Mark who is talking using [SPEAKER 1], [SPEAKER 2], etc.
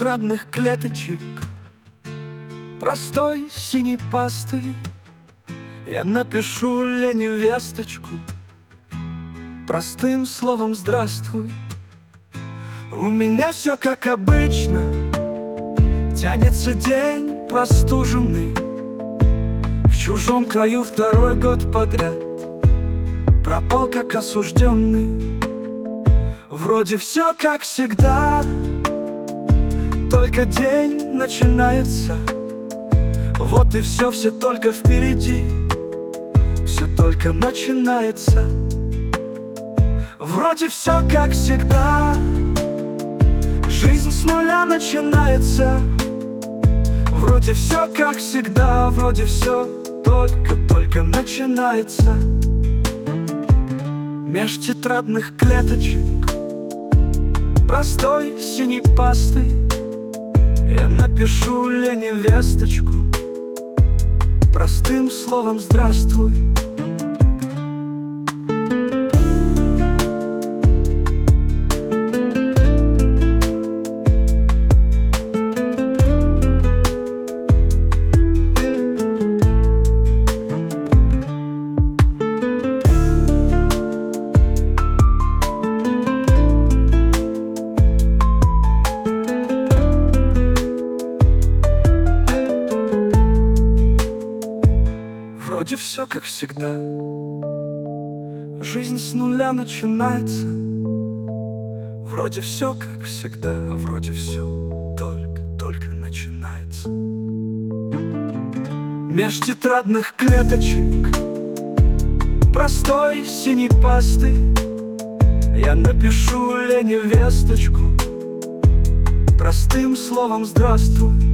[SPEAKER 1] тетрадных клеточек, простой синей пасты я напишу Лене весточку простым словом «Здравствуй». У меня все как обычно, тянется день простуженный, в чужом краю второй год подряд пропал как осужденный. Вроде все как всегда, только день начинается. Вот и все только впереди, все только начинается. Вроде все как всегда, жизнь с нуля начинается. Вроде все как всегда, вроде все только начинается. Меж тетрадных клеточек, простой синей пасты я напишу Лене весточку простым словом «Здравствуй». Вроде все как всегда, жизнь с нуля начинается. Вроде все как всегда, вроде все только начинается. Меж тетрадных клеточек, простой синей пасты я напишу Лене весточку простым словом «Здравствуй».